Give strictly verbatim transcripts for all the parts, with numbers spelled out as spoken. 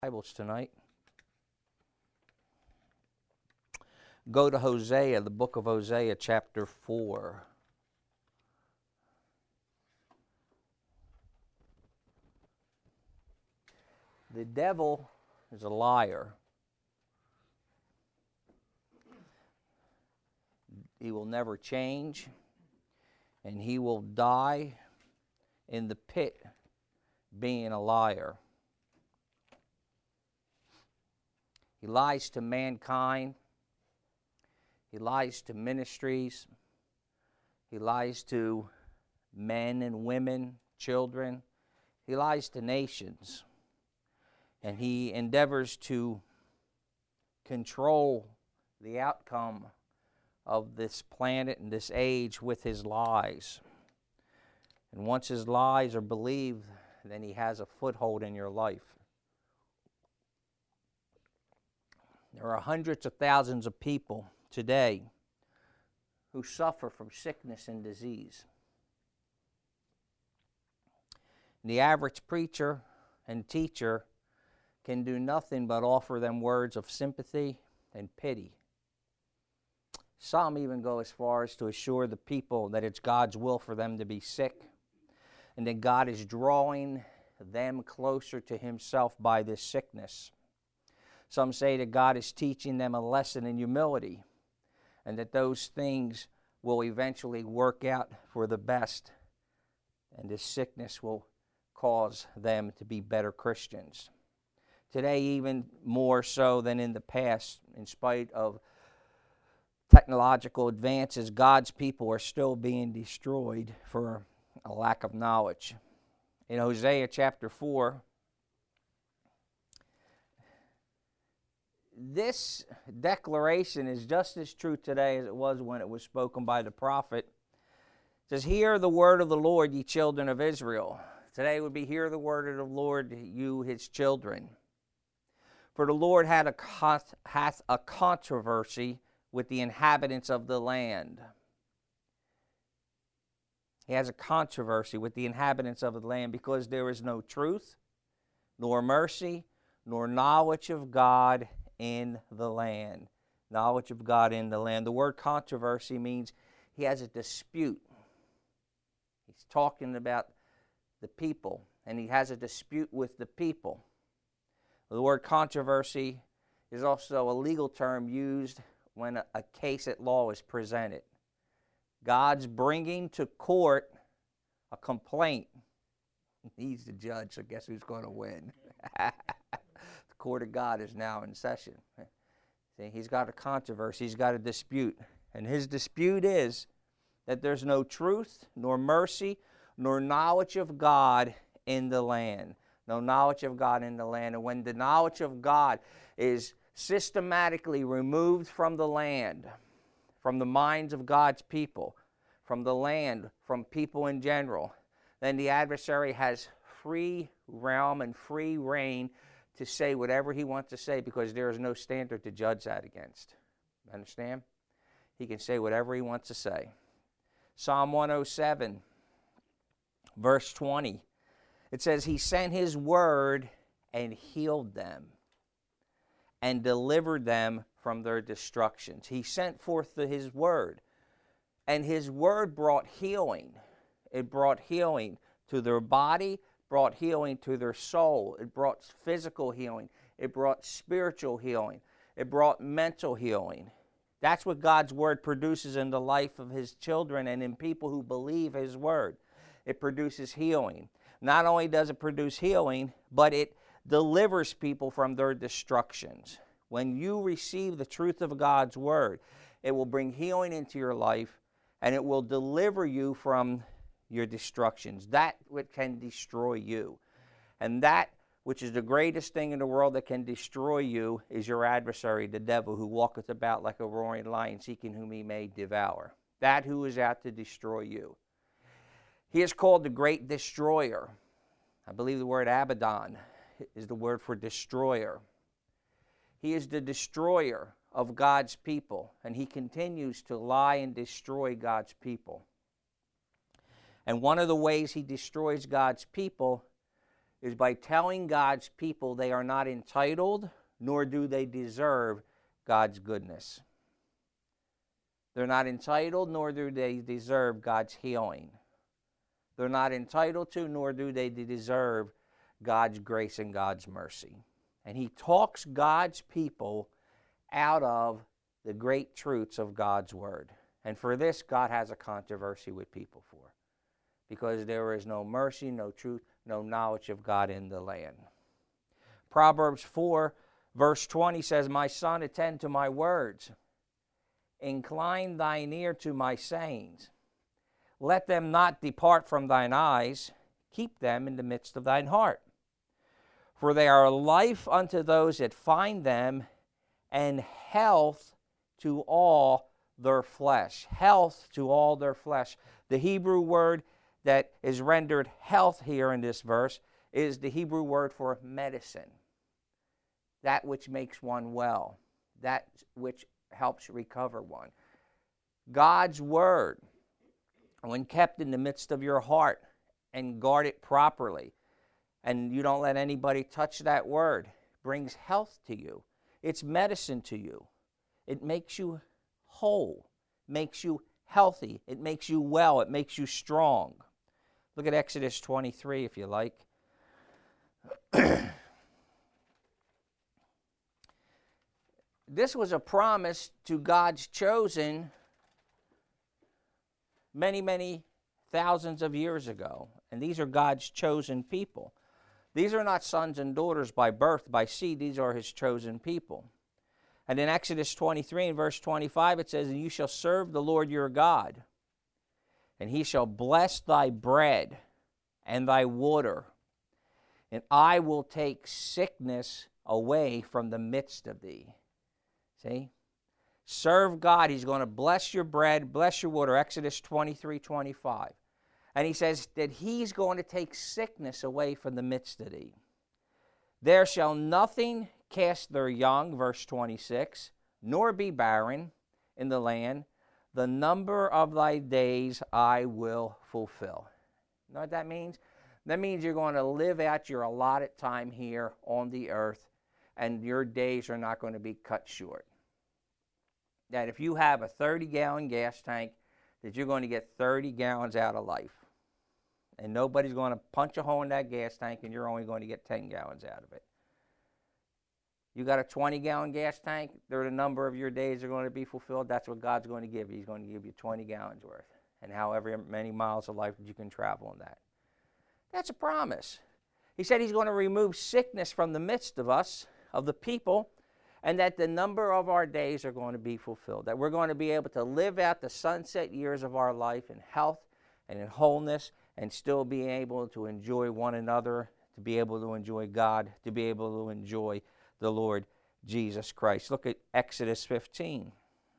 Bibles tonight. Go to Hosea, the book of Hosea, chapter four. The devil is a liar. He will never change, and he will die in the pit being a liar. He lies to mankind. He lies to ministries. He lies to men and women, children. He lies to nations. And he endeavors to control the outcome of this planet and this age with his lies. And once his lies are believed, then he has a foothold in your life. There are hundreds of thousands of people today who suffer from sickness and disease. The average preacher and teacher can do nothing but offer them words of sympathy and pity. Some even go as far as to assure the people that it's God's will for them to be sick, and that God is drawing them closer to Himself by this sickness. Some say that God is teaching them a lesson in humility, and that those things will eventually work out for the best, and this sickness will cause them to be better Christians. Today, even more so than in the past, in spite of technological advances, God's people are still being destroyed for a lack of knowledge. In Hosea chapter four, this declaration is just as true today as it was when it was spoken by the prophet. It says, "Hear the word of the Lord, ye children of Israel." Today would be, "Hear the word of the Lord, you his children. For the Lord had a, hath a controversy with the inhabitants of the land." He has a controversy with the inhabitants of the land because there is no truth, nor mercy, nor knowledge of God in the land. Knowledge of God in the land. The word controversy means he has a dispute. He's talking about the people, and he has a dispute with the people. The word controversy is also a legal term used when a, a case at law is presented. God's bringing to court a complaint. He's the judge, so guess who's going to win? The court of God is now in session. See, he's got a controversy, he's got a dispute. And his dispute is that there's no truth, nor mercy, nor knowledge of God in the land. No knowledge of God in the land. And when the knowledge of God is systematically removed from the land, from the minds of God's people, from the land, from people in general, then the adversary has free realm and free reign to say whatever he wants to say, because there is no standard to judge that against. Understand? He can say whatever he wants to say. Psalm one oh seven, verse twenty. It says, "He sent His word and healed them and delivered them from their destructions." He sent forth the, His word, and His word brought healing. It brought healing to their body, brought healing to their soul. It brought physical healing. It brought spiritual healing. It brought mental healing. That's what God's word produces in the life of His children and in people who believe His word. It produces healing. Not only does it produce healing, but it delivers people from their destructions. When you receive the truth of God's word, it will bring healing into your life, and it will deliver you from your destructions, that which can destroy you. And that which is the greatest thing in the world that can destroy you is your adversary, the devil, who walketh about like a roaring lion, seeking whom he may devour. That who is out to destroy you. He is called the great destroyer. I believe the word Abaddon is the word for destroyer. He is the destroyer of God's people, and he continues to lie and destroy God's people. And one of the ways he destroys God's people is by telling God's people they are not entitled, nor do they deserve God's goodness. They're not entitled, nor do they deserve God's healing. They're not entitled to, nor do they deserve God's grace and God's mercy. And he talks God's people out of the great truths of God's word. And for this, God has a controversy with people for. Because there is no mercy, no truth, no knowledge of God in the land. Proverbs four, verse twenty says, "My son, attend to my words. Incline thine ear to my sayings. Let them not depart from thine eyes. Keep them in the midst of thine heart. For they are life unto those that find them, and health to all their flesh." Health to all their flesh. The Hebrew word that is rendered health here in this verse is the Hebrew word for medicine. That which makes one well. That which helps recover one. God's word, when kept in the midst of your heart and guard it properly, and you don't let anybody touch that word, brings health to you. It's medicine to you. It makes you whole, makes you healthy. It makes you well. It makes you strong. Look at Exodus twenty-three if you like. This was a promise to God's chosen many, many thousands of years ago. And these are God's chosen people. These are not sons and daughters by birth, by seed. These are his chosen people. And in Exodus twenty-three and verse twenty-five it says, "And you shall serve the Lord your God, and he shall bless thy bread and thy water, and I will take sickness away from the midst of thee." See? Serve God. He's going to bless your bread, bless your water. Exodus twenty-three, twenty-five. And he says that he's going to take sickness away from the midst of thee. "There shall nothing cast their young," verse twenty-six, "nor be barren in the land. The number of thy days I will fulfill." You know what that means? That means you're going to live out your allotted time here on the earth, and your days are not going to be cut short. That if you have a thirty-gallon gas tank, that you're going to get thirty gallons out of life. And nobody's going to punch a hole in that gas tank, and you're only going to get ten gallons out of it. You got a twenty-gallon gas tank, there the number of your days are going to be fulfilled. That's what God's going to give you. He's going to give you twenty gallons worth. And however many miles of life that you can travel in that. That's a promise. He said he's going to remove sickness from the midst of us, of the people, and that the number of our days are going to be fulfilled. That we're going to be able to live out the sunset years of our life in health and in wholeness, and still be able to enjoy one another, to be able to enjoy God, to be able to enjoy the Lord Jesus Christ. Look at Exodus fifteen.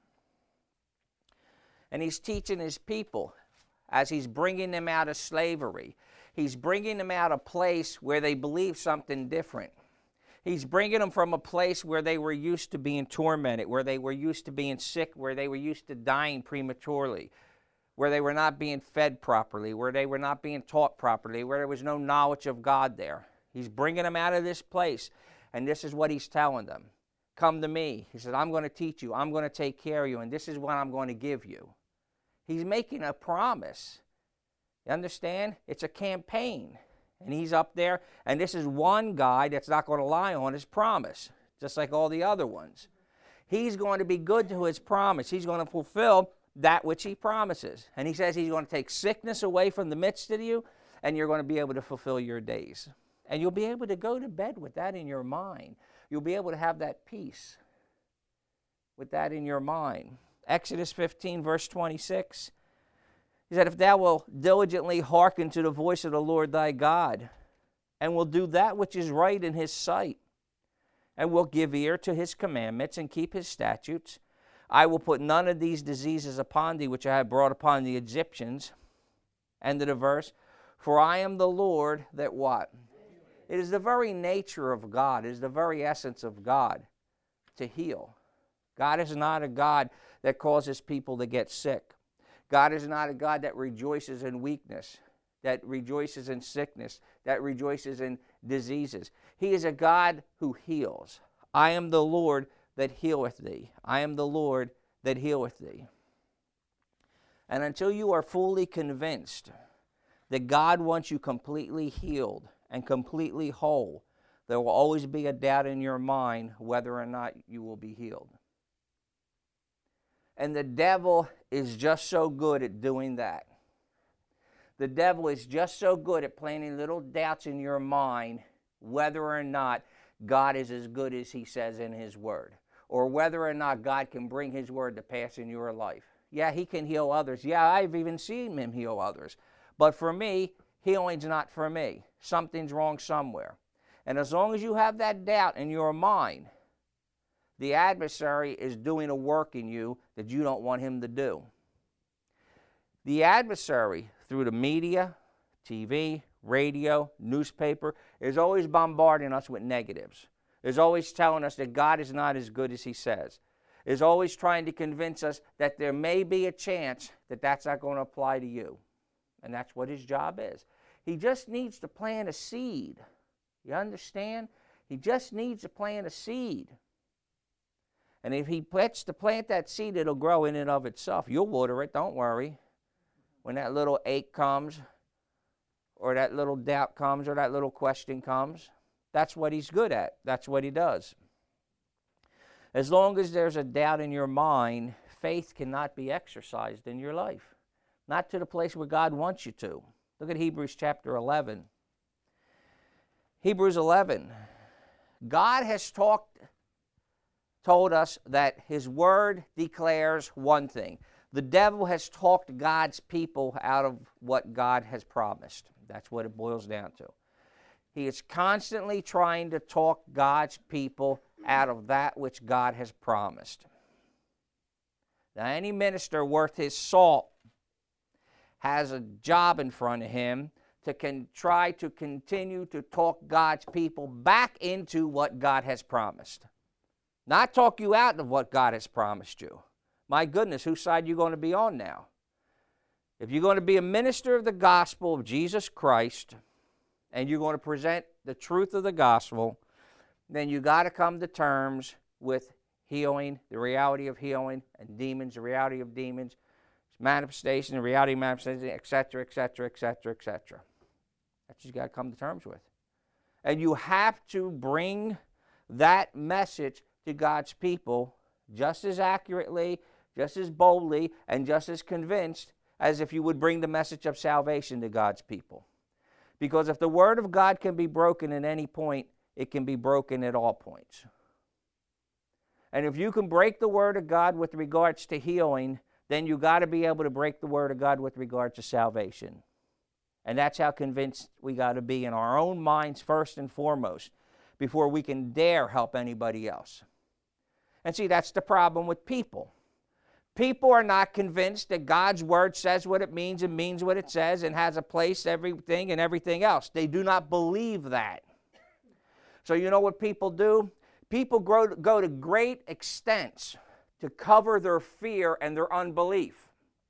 And he's teaching his people as he's bringing them out of slavery. He's bringing them out of a place where they believe something different. He's bringing them from a place where they were used to being tormented, where they were used to being sick, where they were used to dying prematurely, where they were not being fed properly, where they were not being taught properly, where there was no knowledge of God there. He's bringing them out of this place, and this is what he's telling them. Come to me. He said, I'm going to teach you. I'm going to take care of you, and this is what I'm going to give you. He's making a promise. You understand? It's a campaign. And he's up there, and this is one guy that's not going to lie on his promise, just like all the other ones. He's going to be good to his promise. He's going to fulfill that which he promises. And he says he's going to take sickness away from the midst of you, and you're going to be able to fulfill your days. And you'll be able to go to bed with that in your mind. You'll be able to have that peace with that in your mind. Exodus fifteen, verse twenty-six. He said, if thou wilt diligently hearken to the voice of the Lord thy God, and will do that which is right in his sight, and will give ear to his commandments, and keep his statutes, I will put none of these diseases upon thee, which I have brought upon the Egyptians. End of the verse. For I am the Lord that what? It is the very nature of God. It is the very essence of God to heal. God is not a God that causes people to get sick. God is not a God that rejoices in weakness. that rejoices in sickness, that rejoices in diseases. He is a God who heals. I am the Lord that healeth thee. I am the Lord that healeth thee. And until you are fully convinced that God wants you completely healed and completely whole, there will always be a doubt in your mind whether or not you will be healed. And the devil is just so good at doing that. The devil is just so good at planting little doubts in your mind whether or not God is as good as he says in his word, or whether or not God can bring his word to pass in your life. Yeah, he can heal others. Yeah, I've even seen him heal others. But for me, healing's not for me. Something's wrong somewhere. And as long as you have that doubt in your mind, the adversary is doing a work in you that you don't want him to do. The adversary, through the media, T V, radio, newspaper, is always bombarding us with negatives. Is always telling us that God is not as good as he says. Is always trying to convince us that there may be a chance that that's not going to apply to you. And that's what his job is. He just needs to plant a seed. You understand? He just needs to plant a seed. And if he plants to plant that seed, it'll grow in and of itself. You'll water it, don't worry. When that little ache comes, or that little doubt comes, or that little question comes, that's what he's good at. That's what he does. As long as there's a doubt in your mind, faith cannot be exercised in your life. Not to the place where God wants you to. Look at Hebrews chapter eleven. Hebrews eleven. God has talked, told us that his word declares one thing. The devil has talked God's people out of what God has promised. That's what it boils down to. He is constantly trying to talk God's people out of that which God has promised. Now, any minister worth his salt has a job in front of him to can try to continue to talk God's people back into what God has promised. Not talk you out of what God has promised you. My goodness, whose side are you going to be on now? If you're going to be a minister of the gospel of Jesus Christ, and you're going to present the truth of the gospel, then you got to come to terms with healing, the reality of healing, and demons, the reality of demons, manifestation, the reality of manifestation, et cetera, et cetera, et cetera, et cetera. That's what you got to come to terms with. And you have to bring that message to God's people just as accurately, just as boldly, and just as convinced as if you would bring the message of salvation to God's people. Because if the word of God can be broken at any point, it can be broken at all points. And if you can break the word of God with regards to healing, then you got to be able to break the word of God with regard to salvation. And that's how convinced we got to be in our own minds first and foremost before we can dare help anybody else. And see, that's the problem with people. People are not convinced that God's word says what it means and means what it says and has a place, everything, and everything else. They do not believe that. So you know what people do? People grow, go to great extents to cover their fear and their unbelief.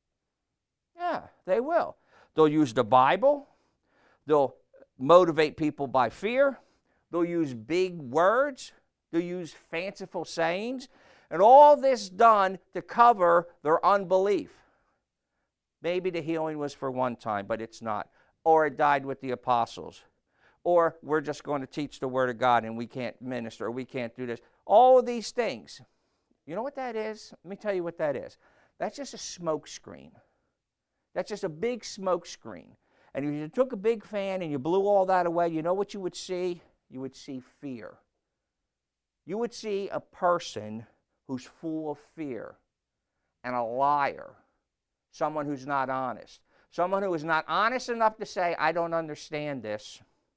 Yeah, they will. They'll use the Bible. They'll motivate people by fear. They'll use big words. They'll use fanciful sayings. And all this done to cover their unbelief. Maybe the healing was for one time, but it's not. Or it died with the apostles. Or we're just going to teach the word of God and we can't minister, or we can't do this. All of these things. You know what that is? Let me tell you what that is. That's just a smoke screen. That's just a big smoke screen. And if you took a big fan and you blew all that away, you know what you would see? You would see fear. You would see a person who's full of fear and a liar, someone who's not honest, someone who is not honest enough to say, I don't understand this.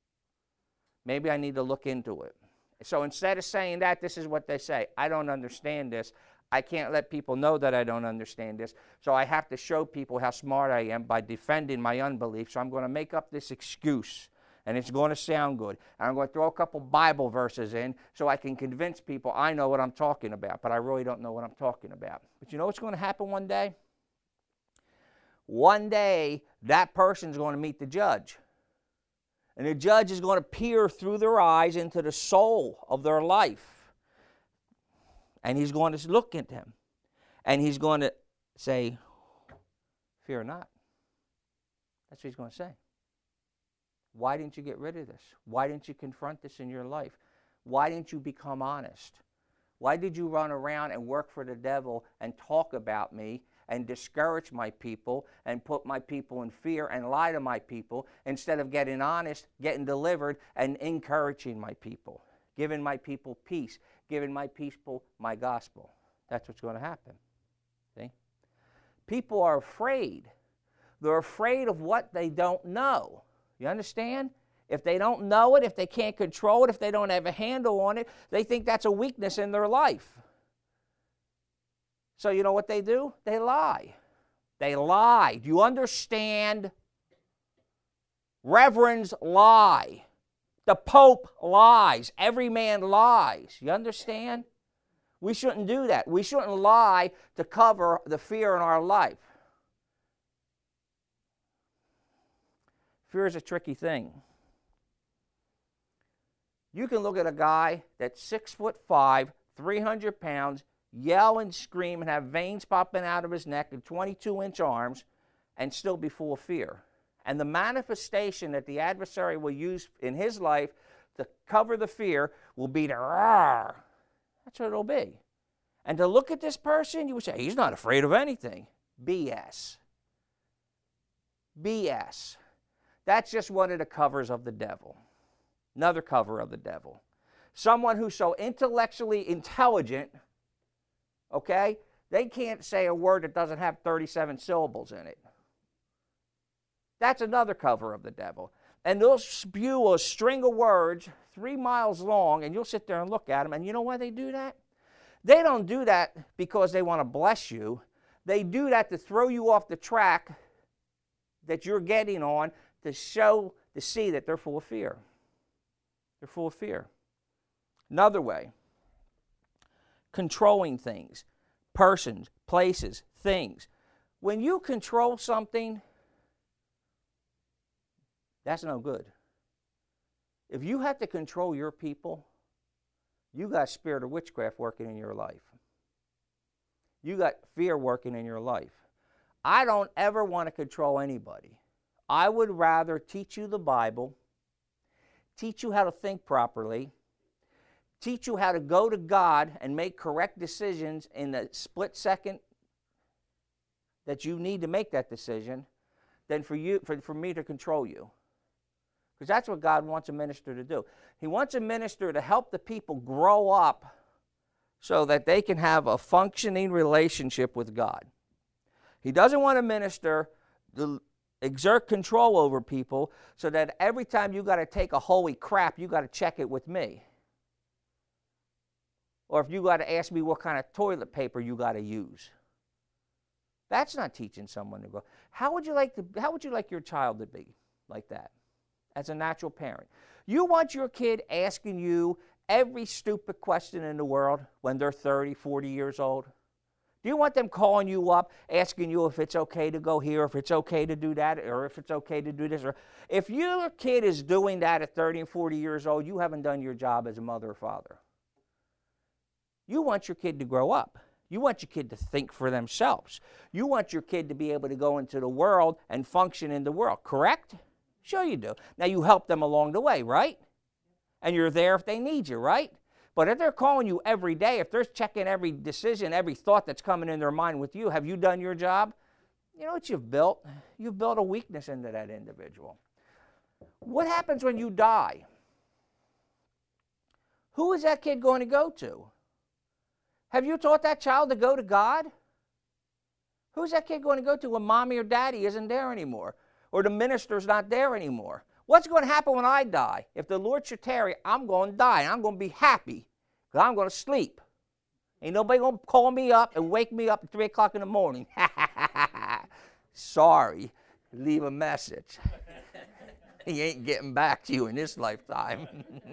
Maybe I need to look into it. So instead of saying that, this is what they say. I don't understand this. I can't let people know that I don't understand this. So I have to show people how smart I am by defending my unbelief. So I'm going to make up this excuse. And it's going to sound good. And I'm going to throw a couple Bible verses in so I can convince people I know what I'm talking about, but I really don't know what I'm talking about. But you know what's going to happen one day? one day that person's going to meet the judge. And the judge is going to peer through their eyes into the soul of their life. And he's going to look at them. And he's going to say, fear not. That's what he's going to say. Why didn't you get rid of this? Why didn't you confront this in your life? Why didn't you become honest? Why did you run around and work for the devil and talk about me and discourage my people and put my people in fear and lie to my people instead of getting honest, getting delivered, and encouraging my people, giving my people peace, giving my people my gospel? That's what's going to happen. See? People are afraid. They're afraid of what they don't know. You understand? If they don't know it, if they can't control it, if they don't have a handle on it, they think that's a weakness in their life. So you know what they do? They lie. They lie. Do you understand? Reverends lie. The Pope lies. Every man lies. You understand? We shouldn't do that. We shouldn't lie to cover the fear in our life. Fear is a tricky thing. You can look at a guy that's six foot five, three hundred pounds, yell and scream and have veins popping out of his neck and twenty-two inch arms and still be full of fear. And the manifestation that the adversary will use in his life to cover the fear will be the roar. That's what it'll be. And to look at this person, you would say, he's not afraid of anything. B S. B S. That's just one of the covers of the devil. Another cover of the devil. Someone who's so intellectually intelligent, okay, they can't say a word that doesn't have thirty-seven syllables in it. That's another cover of the devil. And they'll spew a string of words three miles long, and you'll sit there and look at them, and you know why they do that? They don't do that because they want to bless you. They do that to throw you off the track that you're getting on, to show, to see that they're full of fear. They're full of fear. Another way, controlling things, persons, places, things. When you control something, that's no good. If you have to control your people, you got a spirit of witchcraft working in your life. You got fear working in your life. I don't ever want to control anybody. I would rather teach you the Bible, teach you how to think properly, teach you how to go to God and make correct decisions in the split second that you need to make that decision, than for you for, for me to control you. Because that's what God wants a minister to do. He wants a minister to help the people grow up so that they can have a functioning relationship with God. He doesn't want a minister to exert control over people so that every time you got to take a holy crap, you got to check it with me. Or if you got to ask me what kind of toilet paper you got to use. That's not teaching someone to go. How would you like to, how would you like your child to be like that as a natural parent? You want your kid asking you every stupid question in the world when they're thirty, forty years old? Do you want them calling you up, asking you if it's okay to go here, if it's okay to do that, or if it's okay to do this? Or if your kid is doing that at thirty and forty years old, you haven't done your job as a mother or father. You want your kid to grow up. You want your kid to think for themselves. You want your kid to be able to go into the world and function in the world, correct? Sure you do. Now you help them along the way, right? And you're there if they need you, right? But if they're calling you every day, if they're checking every decision, every thought that's coming in their mind with you, have you done your job? You know what you've built? You've built a weakness into that individual. What happens when you die? Who is that kid going to go to? Have you taught that child to go to God? Who's that kid going to go to when mommy or daddy isn't there anymore? Or the minister's not there anymore? What's going to happen when I die? If the Lord should tarry, I'm going to die. And I'm going to be happy because I'm going to sleep. Ain't nobody going to call me up and wake me up at three o'clock in the morning. Sorry. Leave a message. He ain't getting back to you in this lifetime.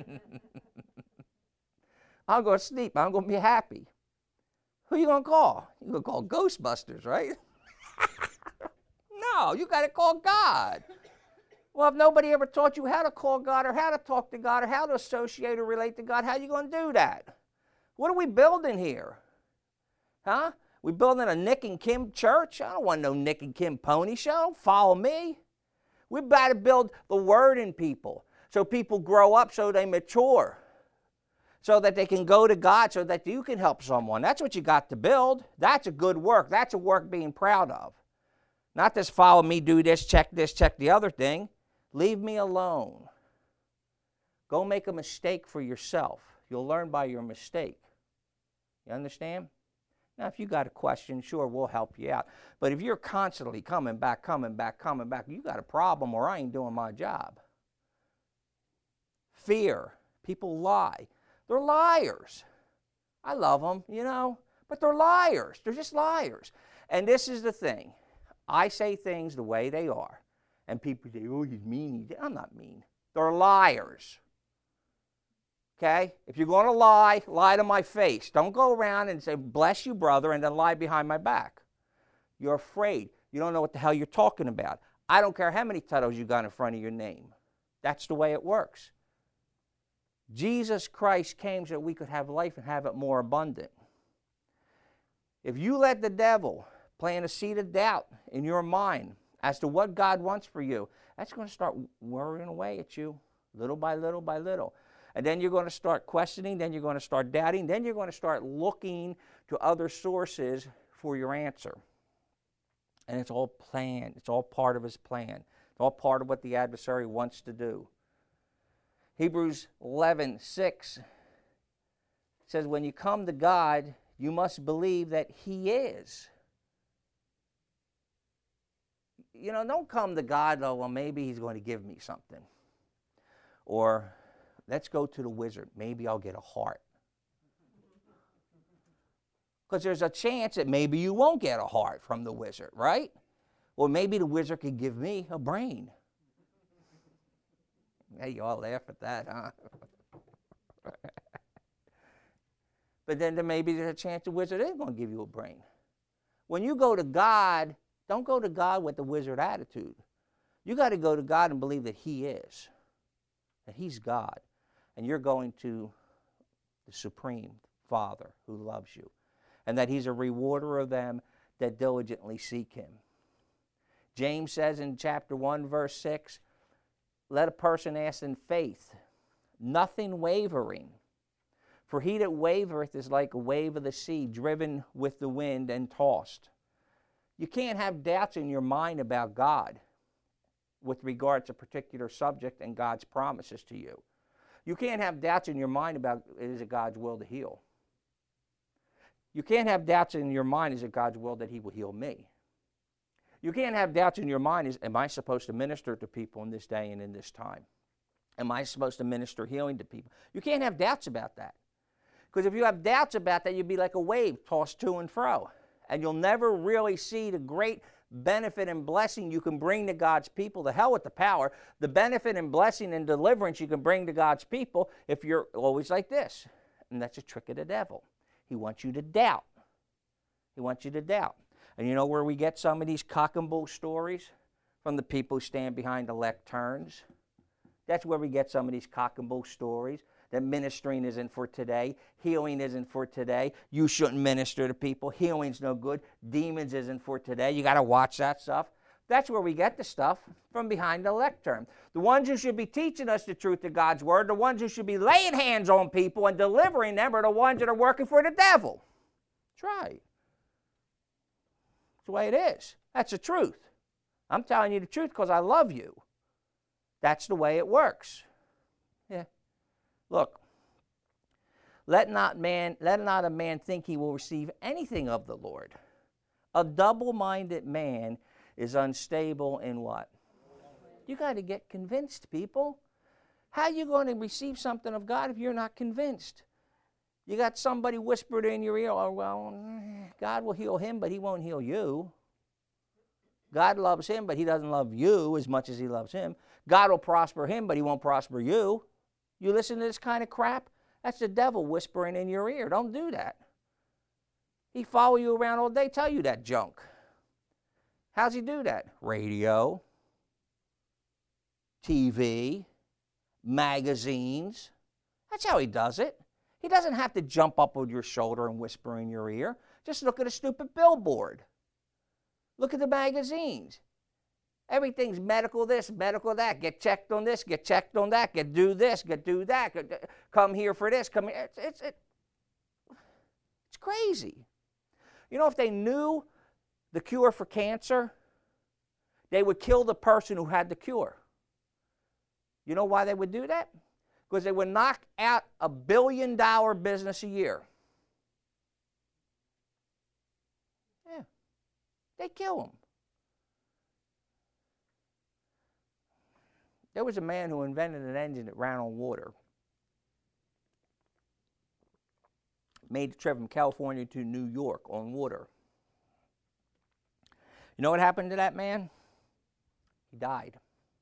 I'm going to sleep. I'm going to be happy. Who are you going to call? You're going to call Ghostbusters, right? No, you got to call God. Well, if nobody ever taught you how to call God or how to talk to God or how to associate or relate to God, how are you going to do that? What are we building here? Huh? We building a Nick and Kim church? I don't want no Nick and Kim pony show. Don't follow me. We better build the Word in people so people grow up, so they mature, so that they can go to God, so that you can help someone. That's what you got to build. That's a good work. That's a work being proud of. Not just follow me, do this, check this, check the other thing. Leave me alone. Go make a mistake for yourself. You'll learn by your mistake. You understand? Now, if you got a question, sure, we'll help you out. But if you're constantly coming back, coming back, coming back, you got a problem or I ain't doing my job. Fear. People lie. They're liars. I love them, you know, but they're liars. They're just liars. And this is the thing. I say things the way they are. And people say, oh, he's mean. I'm not mean. They're liars. Okay? If you're going to lie, lie to my face. Don't go around and say, bless you, brother, and then lie behind my back. You're afraid. You don't know what the hell you're talking about. I don't care how many titles you got in front of your name. That's the way it works. Jesus Christ came so that we could have life and have it more abundant. If you let the devil plant a seed of doubt in your mind as to what God wants for you, that's going to start worrying away at you little by little by little. And then you're going to start questioning, then you're going to start doubting, then you're going to start looking to other sources for your answer. And it's all planned. It's all part of his plan. It's all part of what the adversary wants to do. Hebrews eleven six says, when you come to God, you must believe that he is. You know, don't come to God, oh, well, maybe he's going to give me something. Or, let's go to the wizard. Maybe I'll get a heart. Because there's a chance that maybe you won't get a heart from the wizard, right? Or maybe the wizard could give me a brain. Hey, you all laugh at that, huh? But then there maybe there's a chance the wizard is going to give you a brain. When you go to God, don't go to God with the wizard attitude. You got to go to God and believe that he is. That he's God. And you're going to the supreme Father who loves you. And that he's a rewarder of them that diligently seek him. James says in chapter one, verse six, let a person ask in faith, nothing wavering. For he that wavereth is like a wave of the sea, driven with the wind and tossed. You can't have doubts in your mind about God with regard to a particular subject and God's promises to you. You can't have doubts in your mind about, is it God's will to heal? You can't have doubts in your mind, is it God's will that he will heal me? You can't have doubts in your mind, is, am I supposed to minister to people in this day and in this time? Am I supposed to minister healing to people? You can't have doubts about that. Because if you have doubts about that, you'd be like a wave tossed to and fro. And you'll never really see the great benefit and blessing you can bring to God's people. The hell with the power. The benefit and blessing and deliverance you can bring to God's people if you're always like this. And that's a trick of the devil. He wants you to doubt. He wants you to doubt. And you know where we get some of these cock and bull stories? From the people who stand behind the lecterns. That's where we get some of these cock and bull stories. That ministering isn't for today. Healing isn't for today. You shouldn't minister to people. Healing's no good. Demons isn't for today. You got to watch that stuff. That's where we get the stuff, from behind the lectern. The ones who should be teaching us the truth of God's word, the ones who should be laying hands on people and delivering them, are the ones that are working for the devil. That's right. That's the way it is. That's the truth. I'm telling you the truth because I love you. That's the way it works. Yeah. Look, let not man, let not a man think he will receive anything of the Lord. A double-minded man is unstable in what? You got to get convinced, people. How are you going to receive something of God if you're not convinced? You got somebody whispered in your ear, oh, well, God will heal him, but he won't heal you. God loves him, but he doesn't love you as much as he loves him. God will prosper him, but he won't prosper you. You listen to this kind of crap? That's the devil whispering in your ear. Don't do that. He follow you around all day, tell you that junk. How's he do that? Radio, T V, magazines. That's how he does it. He doesn't have to jump up on your shoulder and whisper in your ear. Just look at a stupid billboard. Look at the magazines. Everything's medical this, medical that. Get checked on this, get checked on that, get do this, get do that. Get, come here for this, come here. It's, it's, it, it's crazy. You know, if they knew the cure for cancer, they would kill the person who had the cure. You know why they would do that? Because they would knock out a billion dollar business a year. Yeah. They'd kill them. There was a man who invented an engine that ran on water. Made the trip from California to New York on water. You know what happened to that man? He died.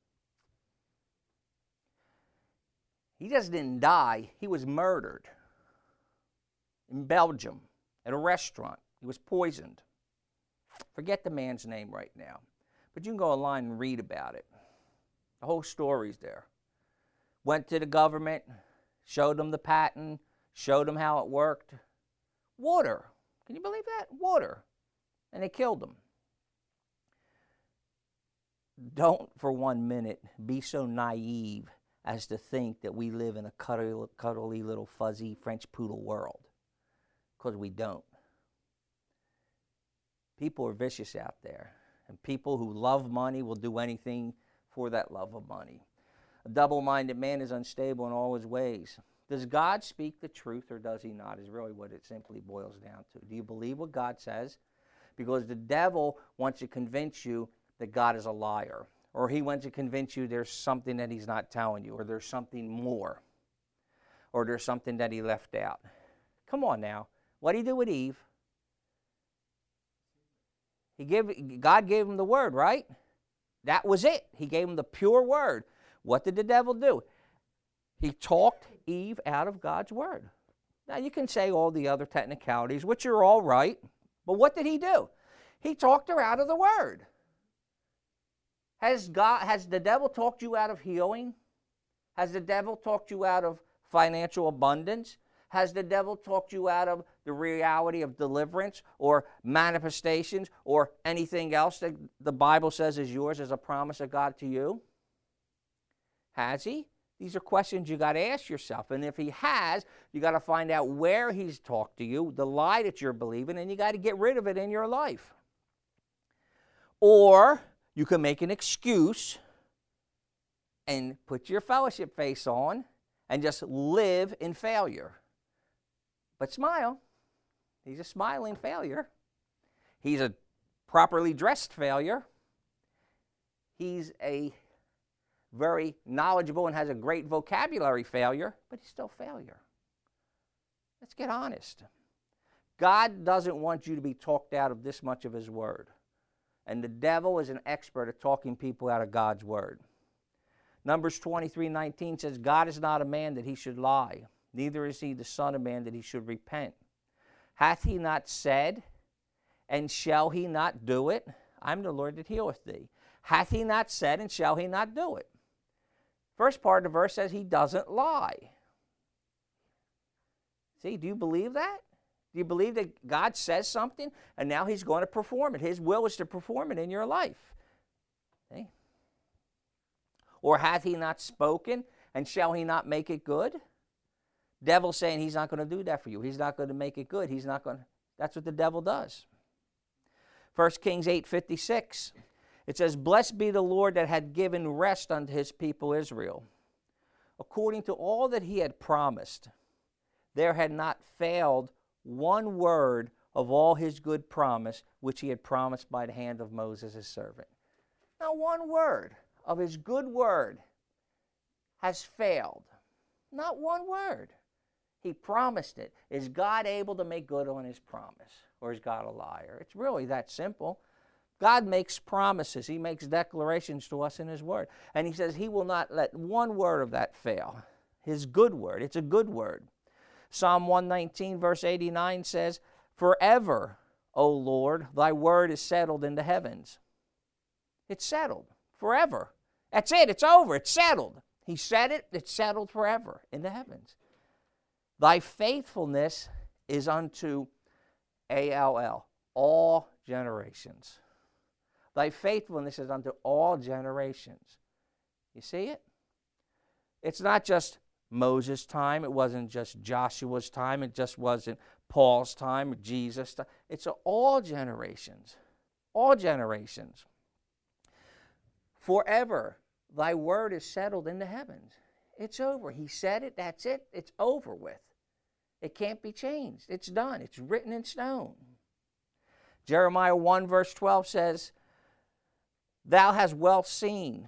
He just didn't die. He was murdered in Belgium at a restaurant. He was poisoned. Forget the man's name right now. But you can go online and read about it. The whole story's there. Went to the government, showed them the patent, showed them how it worked. Water. Can you believe that? Water. And they killed him. Don't for one minute be so naive as to think that we live in a cuddly, cuddly little fuzzy French poodle world. Because we don't. People are vicious out there. And people who love money will do anything for that love of money. A double-minded man is unstable in all his ways. Does God speak the truth or does he not, is really what it simply boils down to. Do you believe what God says? Because the devil wants to convince you that God is a liar. Or he wants to convince you there's something that he's not telling you. Or there's something more. Or there's something that he left out. Come on now. What did he do with Eve? He gave, God gave him the word, right? That was it. He gave him the pure word. What did the devil do? He talked Eve out of God's word. Now you can say all the other technicalities, which are all right, but what did he do? He talked her out of the word. Has God, has the devil talked you out of healing? Has the devil talked you out of financial abundance? Has the devil talked you out of the reality of deliverance or manifestations or anything else that the Bible says is yours as a promise of God to you? Has he? These are questions you got to ask yourself. And if he has, you got to find out where he's talked to you, the lie that you're believing, and you got to get rid of it in your life. Or you can make an excuse and put your fellowship face on and just live in failure. But smile. He's a smiling failure. He's a properly dressed failure. He's a very knowledgeable and has a great vocabulary failure, but he's still a failure. Let's get honest. God doesn't want you to be talked out of this much of his word. And the devil is an expert at talking people out of God's word. Numbers twenty-three nineteen says, God is not a man that he should lie, neither is he the son of man that he should repent. Hath he not said, and shall he not do it? I'm the Lord that healeth thee. Hath he not said, and shall he not do it? First part of the verse says he doesn't lie. See, do you believe that? Do you believe that God says something and now he's going to perform it? His will is to perform it in your life. See? Or hath he not spoken, and shall he not make it good? Devil saying he's not going to do that for you. He's not going to make it good. He's not going to. That's what the devil does. First Kings eight fifty-six. It says, Blessed be the Lord that had given rest unto his people Israel, according to all that he had promised. There had not failed one word of all his good promise, which he had promised by the hand of Moses his servant. Not one word of his good word has failed. Not one word. He promised it. Is God able to make good on his promise? Or is God a liar? It's really that simple. God makes promises. He makes declarations to us in his word. And he says he will not let one word of that fail. His good word. It's a good word. Psalm one nineteen verse eighty-nine says, Forever, O Lord, thy word is settled in the heavens. It's settled forever. That's it. It's over. It's settled. He said it. It's settled forever in the heavens. Thy faithfulness is unto A L L, all generations. Thy faithfulness is unto all generations. You see it? It's not just Moses' time. It wasn't just Joshua's time. It just wasn't Paul's time or Jesus' time. It's all generations. All generations. Forever, thy word is settled in the heavens. It's over. He said it. That's it. It's over with. It can't be changed. It's done. It's written in stone. Jeremiah one verse twelve says, Thou hast well seen.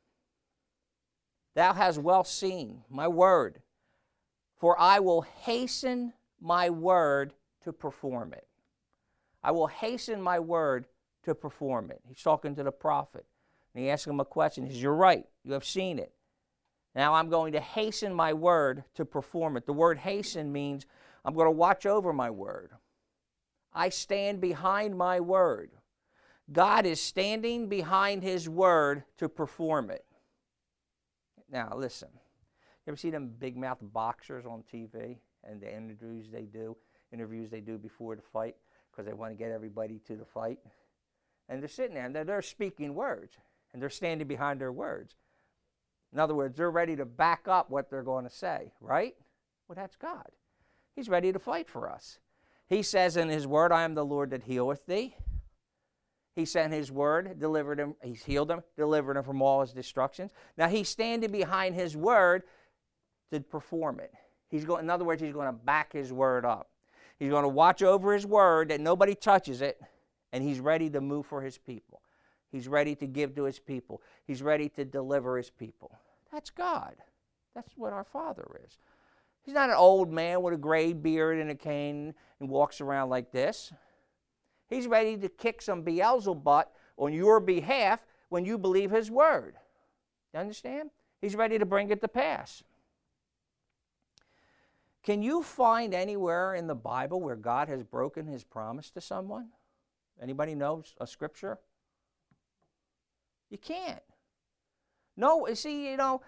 Thou hast well seen my word, for I will hasten my word to perform it. I will hasten my word to perform it. He's talking to the prophet. And he asks him a question. He says, You're right. You have seen it. Now I'm going to hasten my word to perform it. The word hasten means I'm going to watch over my word. I stand behind my word. God is standing behind his word to perform it. Now, listen. You ever see them big-mouth boxers on T V and the interviews they do, interviews they do before the fight because they want to get everybody to the fight? And they're sitting there and they're, they're speaking words and they're standing behind their words. In other words, they're ready to back up what they're going to say, right? Well, that's God. He's ready to fight for us. He says in his word, I am the Lord that healeth thee. He sent his word, delivered him, he's healed him, delivered him from all his destructions. Now he's standing behind his word to perform it. He's going, in other words, he's going to back his word up. He's going to watch over his word that nobody touches it, and he's ready to move for his people. He's ready to give to his people. He's ready to deliver his people. That's God. That's what our Father is. He's not an old man with a gray beard and a cane and walks around like this. He's ready to kick some Beelzebub on your behalf when you believe his word. You understand? He's ready to bring it to pass. Can you find anywhere in the Bible where God has broken his promise to someone? Anybody knows a scripture? You can't. No, see, you know,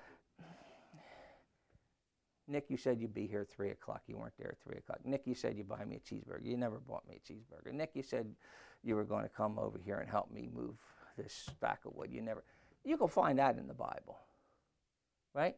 Nick, you said you'd be here at three o'clock. You weren't there at three o'clock. Nick, you said you'd buy me a cheeseburger. You never bought me a cheeseburger. Nick, you said you were going to come over here and help me move this stack of wood. You never. You can find that in the Bible, right?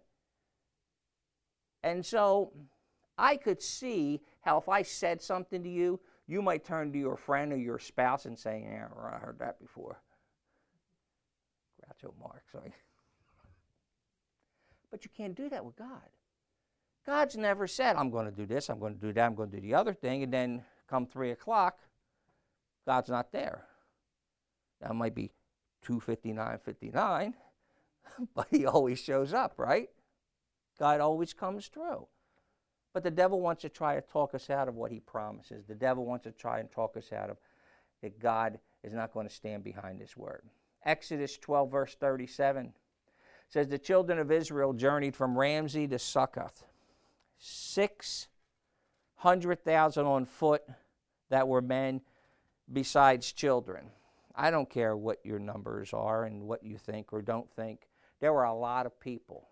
And so I could see how if I said something to you, you might turn to your friend or your spouse and say, yeah, I heard that before. Groucho Marx, sorry. But you can't do that with God. God's never said, I'm going to do this, I'm going to do that, I'm going to do the other thing, and then come three o'clock, God's not there. That might be two fifty-nine fifty-nine, but he always shows up, right? God always comes through. But the devil wants to try to talk us out of what he promises. The devil wants to try and talk us out of that God is not going to stand behind his word. Exodus twelve, verse thirty-seven says, the children of Israel journeyed from Ramsey to Succoth, six hundred thousand on foot that were men besides children. I don't care what your numbers are and what you think or don't think. There were a lot of people.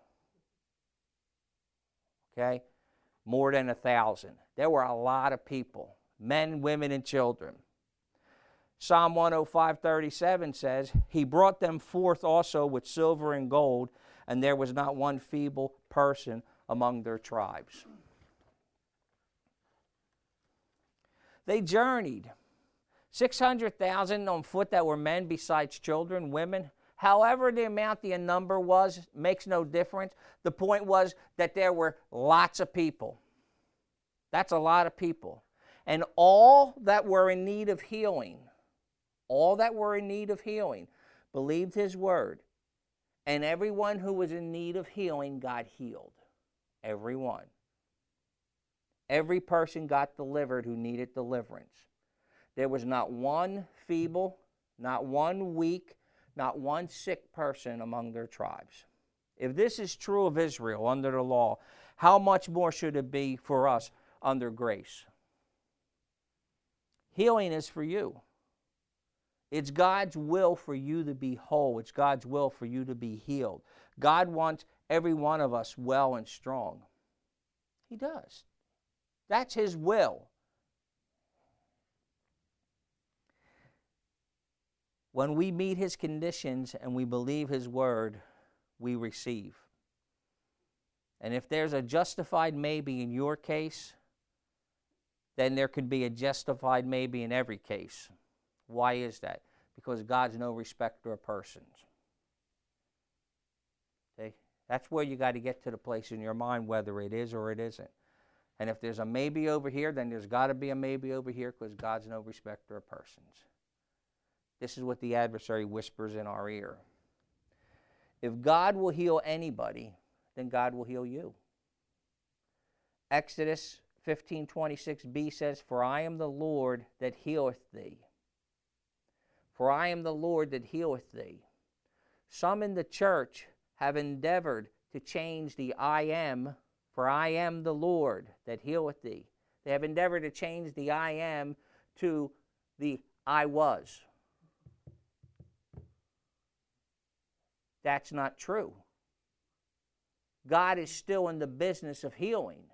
Okay? More than a thousand. There were a lot of people. Men, women, and children. Psalm one oh five, thirty-seven says, he brought them forth also with silver and gold, and there was not one feeble person among their tribes. They journeyed. six hundred thousand on foot that were men besides children, women. However the amount the number was makes no difference. The point was that there were lots of people. That's a lot of people. And all that were in need of healing, all that were in need of healing, believed his word. And everyone who was in need of healing got healed. Everyone. Every person got delivered who needed deliverance. There was not one feeble, not one weak, not one sick person among their tribes. If this is true of Israel under the law, how much more should it be for us under grace? Healing is for you. It's God's will for you to be whole. It's God's will for you to be healed. God wants every one of us well and strong. He does. That's His will. When we meet His conditions and we believe His word, we receive. And if there's a justified maybe in your case, then there could be a justified maybe in every case. Why is that? Because God's no respecter of persons. Okay? That's where you got to get to the place in your mind whether it is or it isn't. And if there's a maybe over here, then there's got to be a maybe over here because God's no respecter of persons. This is what the adversary whispers in our ear. If God will heal anybody, then God will heal you. Exodus fifteen twenty-six b says, "For I am the Lord that healeth thee. For I am the Lord that healeth thee." Some in the church have endeavored to change the I am, for I am the Lord that healeth thee. They have endeavored to change the I am to the I was. That's not true. God is still in the business of healing.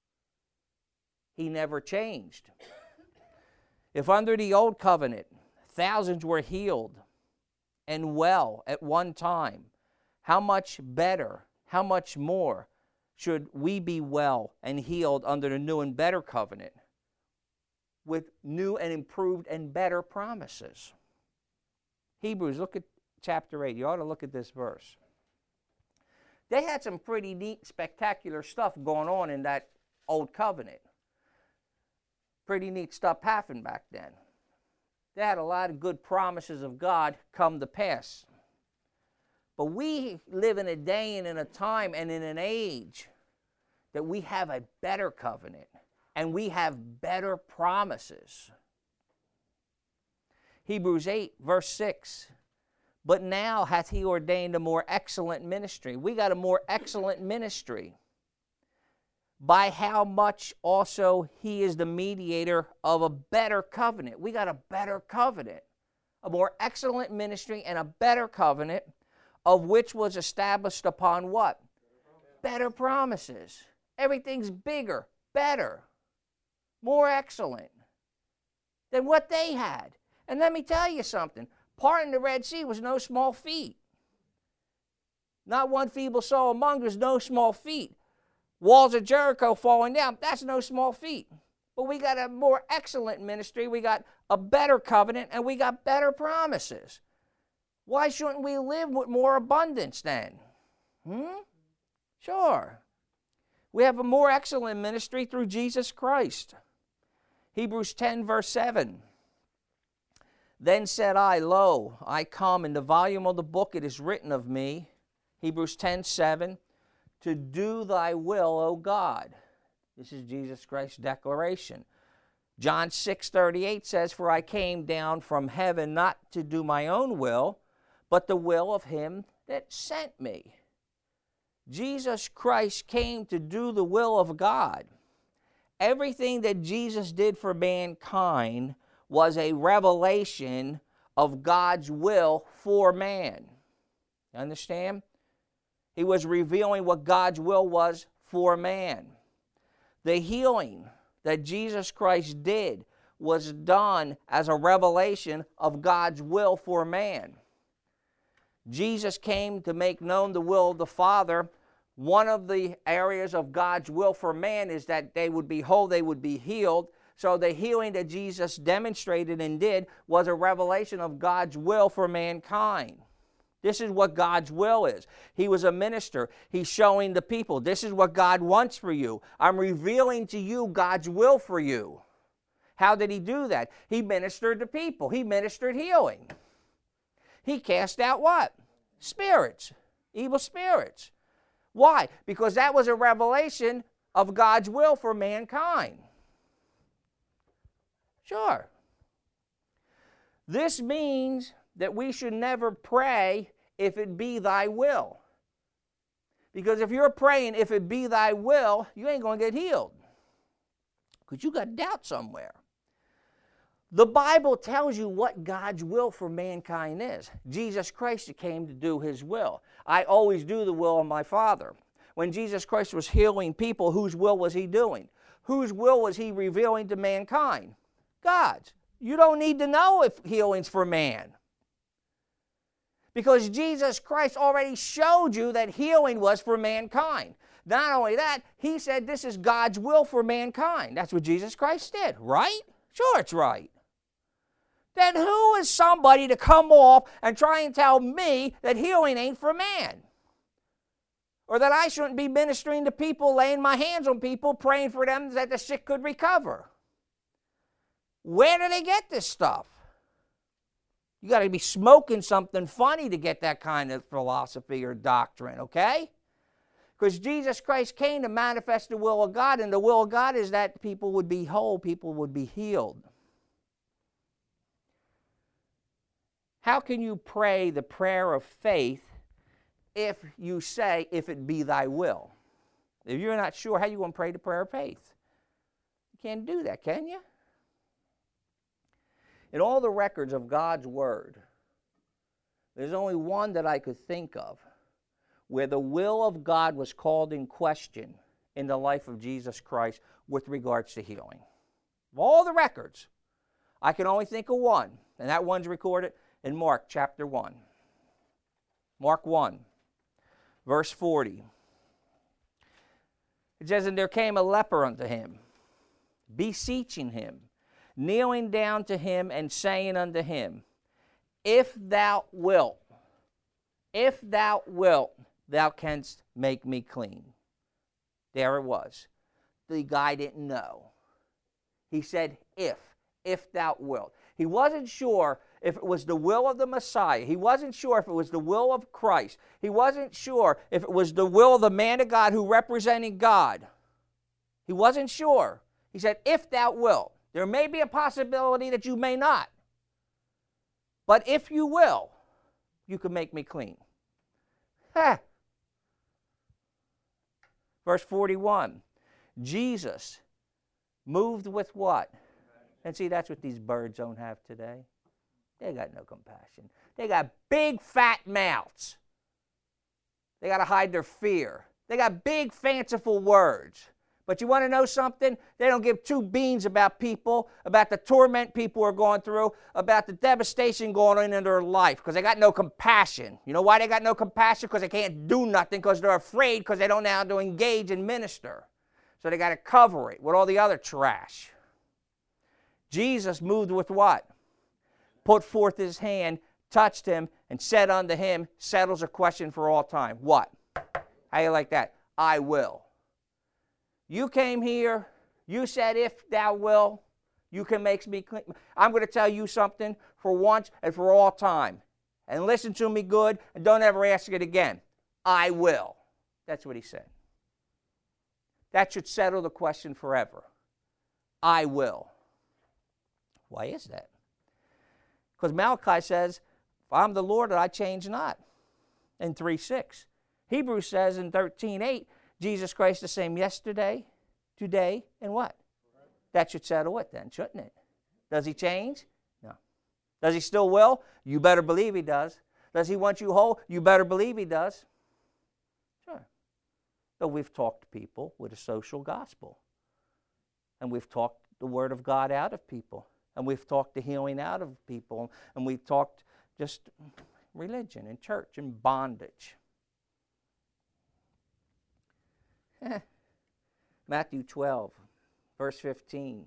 He never changed. If under the old covenant, thousands were healed and well at one time, how much better, how much more should we be well and healed under the new and better covenant with new and improved and better promises? Hebrews, look at chapter eight. You ought to look at this verse. They had some pretty neat, spectacular stuff going on in that old covenant. Pretty neat stuff happened back then. They had a lot of good promises of God come to pass. But we live in a day and in a time and in an age that we have a better covenant and we have better promises. Hebrews eight, verse six. But now hath He ordained a more excellent ministry. We got a more excellent ministry. By how much also He is the mediator of a better covenant. We got a better covenant. A more excellent ministry and a better covenant, of which was established upon what? Better promises. Everything's bigger, better, more excellent than what they had. And let me tell you something. Parting the Red Sea was no small feat. Not one feeble soul among us, no small feat. Walls of Jericho falling down, that's no small feat. But we got a more excellent ministry, we got a better covenant, and we got better promises. Why shouldn't we live with more abundance then? Hmm? Sure. We have a more excellent ministry through Jesus Christ. Hebrews ten, verse seven. Then said I, Lo, I come, in the volume of the book it is written of me, Hebrews ten, seven, to do thy will, O God. This is Jesus Christ's declaration. John six, thirty-eight says, For I came down from heaven not to do my own will, but the will of Him that sent me. Jesus Christ came to do the will of God. Everything that Jesus did for mankind was a revelation of God's will for man. You understand? He was revealing what God's will was for man. The healing that Jesus Christ did was done as a revelation of God's will for man. Jesus came to make known the will of the Father. One of the areas of God's will for man is that they would be whole, they would be healed. So the healing that Jesus demonstrated and did was a revelation of God's will for mankind. This is what God's will is. He was a minister. He's showing the people, this is what God wants for you. I'm revealing to you God's will for you. How did He do that? He ministered to people. He ministered healing. He cast out what? Spirits. Evil spirits. Why? Because that was a revelation of God's will for mankind. Sure. This means that we should never pray, if it be thy will. Because if you're praying, if it be thy will, you ain't going to get healed. Because you got doubt somewhere. The Bible tells you what God's will for mankind is. Jesus Christ came to do his will. I always do the will of my Father. When Jesus Christ was healing people, whose will was he doing? Whose will was he revealing to mankind? God's. You don't need to know if healing's for man. Because Jesus Christ already showed you that healing was for mankind. Not only that, he said this is God's will for mankind. That's what Jesus Christ did, right? Sure, it's right. Then who is somebody to come off and try and tell me that healing ain't for man? Or that I shouldn't be ministering to people, laying my hands on people, praying for them that the sick could recover? Where do they get this stuff? You got to be smoking something funny to get that kind of philosophy or doctrine, okay? Because Jesus Christ came to manifest the will of God, and the will of God is that people would be whole, people would be healed. How can you pray the prayer of faith if you say, if it be thy will? If you're not sure, how are you going to pray the prayer of faith? You can't do that, can you? In all the records of God's Word, there's only one that I could think of where the will of God was called in question in the life of Jesus Christ with regards to healing. Of all the records, I can only think of one, and that one's recorded in Mark chapter one. Mark one, verse forty. It says, and there came a leper unto him, beseeching him, kneeling down to him, and saying unto him, if thou wilt, if thou wilt, thou canst make me clean. There it was. The guy didn't know. He said, if, if thou wilt. He wasn't sure if it was the will of the Messiah. He wasn't sure if it was the will of Christ. He wasn't sure if it was the will of the man of God who represented God. He wasn't sure. He said, if thou wilt. There may be a possibility that you may not. But if you will, you can make me clean. Ha! Verse forty-one. Jesus moved with what? And see, that's what these birds don't have today. They got no compassion. They got big fat mouths. They got to hide their fear. They got big fanciful words. But you want to know something? They don't give two beans about people, about the torment people are going through, about the devastation going on in their life, because they got no compassion. You know why they got no compassion? Because they can't do nothing, because they're afraid, because they don't know how to engage and minister. So they got to cover it with all the other trash. Jesus moved with what? Put forth his hand, touched him, and said unto him, settles a question for all time. What? How you like that? I will. You came here, you said, if thou will, you can make me clean. I'm going to tell you something for once and for all time. And listen to me good, and don't ever ask it again. I will. That's what he said. That should settle the question forever. I will. Why is that? Because Malachi says, if I'm the Lord, I change not, in three six. Hebrews says in thirteen eight, Jesus Christ the same yesterday, today, and what? That should settle it then, shouldn't it? Does he change? No. Does he still will? You better believe he does. Does he want you whole? You better believe he does. Sure. But we've talked to people with a social gospel. And we've talked the word of God out of people. And we've talked the healing out of people. And we've talked just religion and church and bondage. Matthew twelve, verse fifteen.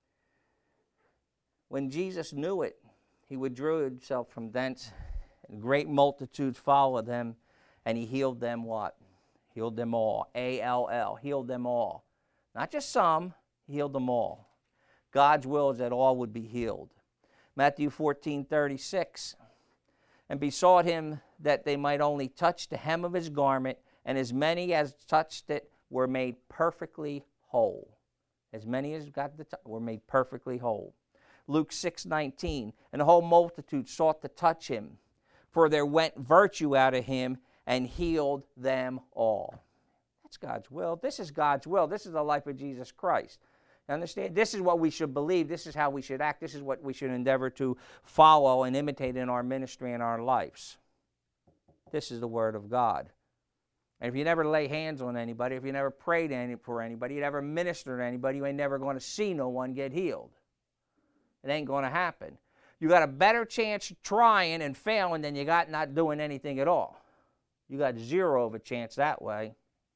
When Jesus knew it, he withdrew himself from thence, and great multitudes followed him, and he healed them what? Healed them all. A L L. Healed them all. Not just some, he healed them all. God's will is that all would be healed. Matthew fourteen, thirty-six. And besought him that they might only touch the hem of his garment, and as many as touched it were made perfectly whole. As many as got the t- were made perfectly whole. Luke six nineteen. And the whole multitude sought to touch him, for there went virtue out of him, and healed them all. That's God's will. This is God's will. This is the life of Jesus Christ. Understand? This is what we should believe. This is how we should act. This is what we should endeavor to follow and imitate in our ministry and our lives. This is the Word of God. And if you never lay hands on anybody, if you never prayed any, for anybody, you never ministered to anybody, you ain't never going to see no one get healed. It ain't going to happen. You got a better chance trying and failing than you got not doing anything at all. You got zero of a chance that way.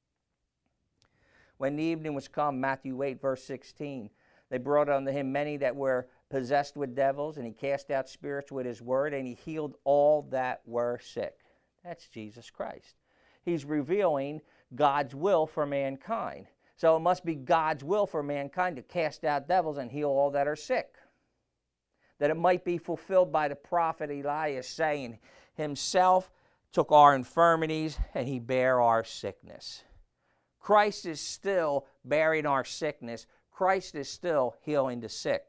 When the evening was come, Matthew eight, verse sixteen, they brought unto him many that were possessed with devils, and he cast out spirits with his word, and he healed all that were sick. That's Jesus Christ. He's revealing God's will for mankind. So it must be God's will for mankind to cast out devils and heal all that are sick. That it might be fulfilled by the prophet Elias, saying, himself took our infirmities and he bare our sickness. Christ is still bearing our sickness. Christ is still healing the sick.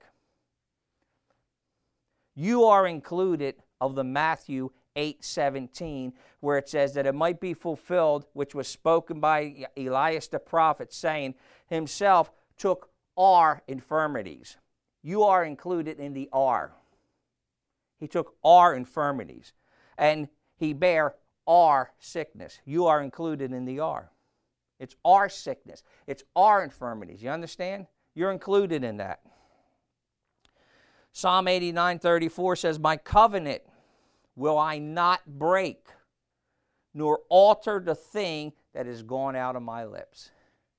You are included of the Matthew eight seventeen, where it says that it might be fulfilled, which was spoken by Elias the prophet, saying, himself took our infirmities. You are included in the R. He took our infirmities, and he bare our sickness. You are included in the R. It's our sickness. It's our infirmities. You understand? You're included in that. Psalm eighty-nine thirty-four says, my covenant will I not break, nor alter the thing that is gone out of my lips.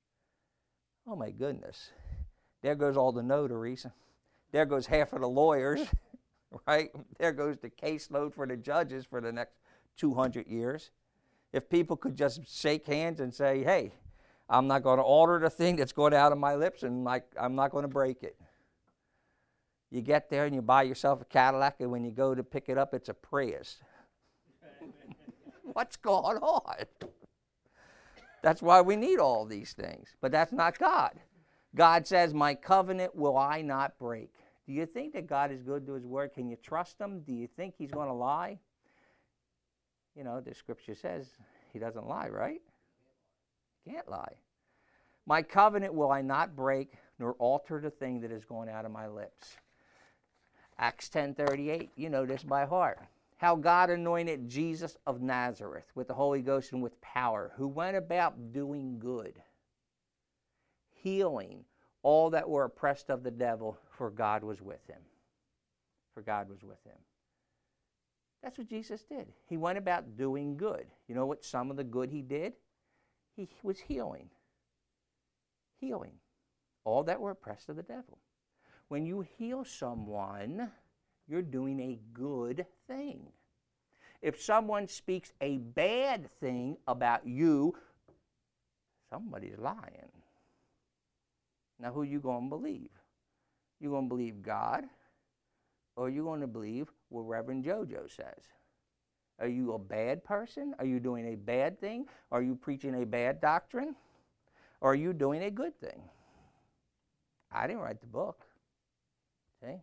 Oh my goodness. There goes all the notaries. There goes half of the lawyers, right? There goes the caseload for the judges for the next two hundred years. If people could just shake hands and say, hey, I'm not going to alter the thing that's going out of my lips, and like I'm not going to break it. You get there and you buy yourself a Cadillac, and when you go to pick it up, it's a Prius. What's going on? That's why we need all these things. But that's not God. God says, my covenant will I not break. Do you think that God is good to his word? Can you trust him? Do you think he's going to lie? You know, the scripture says he doesn't lie, right? Can't lie. My covenant will I not break, nor alter the thing that is going out of my lips. Acts ten thirty-eight, you know this by heart. How God anointed Jesus of Nazareth with the Holy Ghost and with power, who went about doing good, healing all that were oppressed of the devil, for God was with him. For God was with him. That's what Jesus did. He went about doing good. You know what some of the good he did? He was healing. Healing all that were oppressed of the devil. When you heal someone, you're doing a good thing. If someone speaks a bad thing about you, somebody's lying. Now, who are you going to believe? You going to believe God, or are you going to believe what Reverend JoJo says? Are you a bad person? Are you doing a bad thing? Are you preaching a bad doctrine? Or are you doing a good thing? I didn't write the book. See?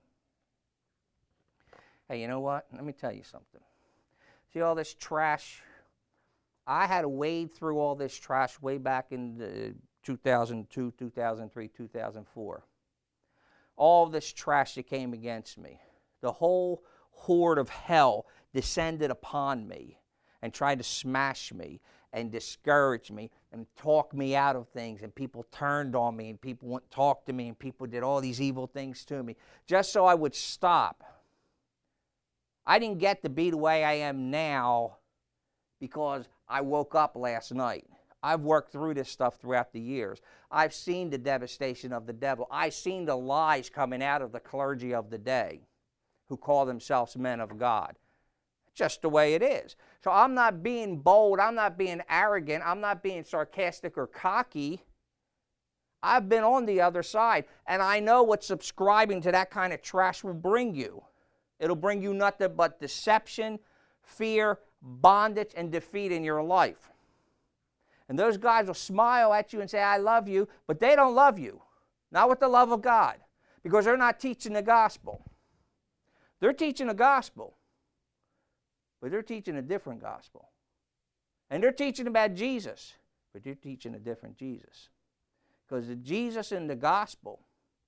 Hey, you know what? Let me tell you something. See all this trash? I had to wade through all this trash way back in the two thousand two, two thousand three, two thousand four. All this trash that came against me. The whole horde of hell descended upon me and tried to smash me and discourage me and talk me out of things, and people turned on me, and people wouldn't talk to me, and people did all these evil things to me just so I would stop. I didn't get to be the way I am now because I woke up last night. I've worked through this stuff throughout the years. I've seen the devastation of the devil. I've seen the lies coming out of the clergy of the day who call themselves men of God. Just the way it is. So I'm not being bold. I'm not being arrogant. I'm not being sarcastic or cocky. I've been on the other side, and I know what subscribing to that kind of trash will bring you. It'll bring you nothing but deception, fear, bondage, and defeat in your life. And those guys will smile at you and say, I love you, but they don't love you. Not with the love of God, because they're not teaching the gospel. They're teaching the gospel, but they're teaching a different gospel. And they're teaching about Jesus, but they're teaching a different Jesus. Because the Jesus in the gospel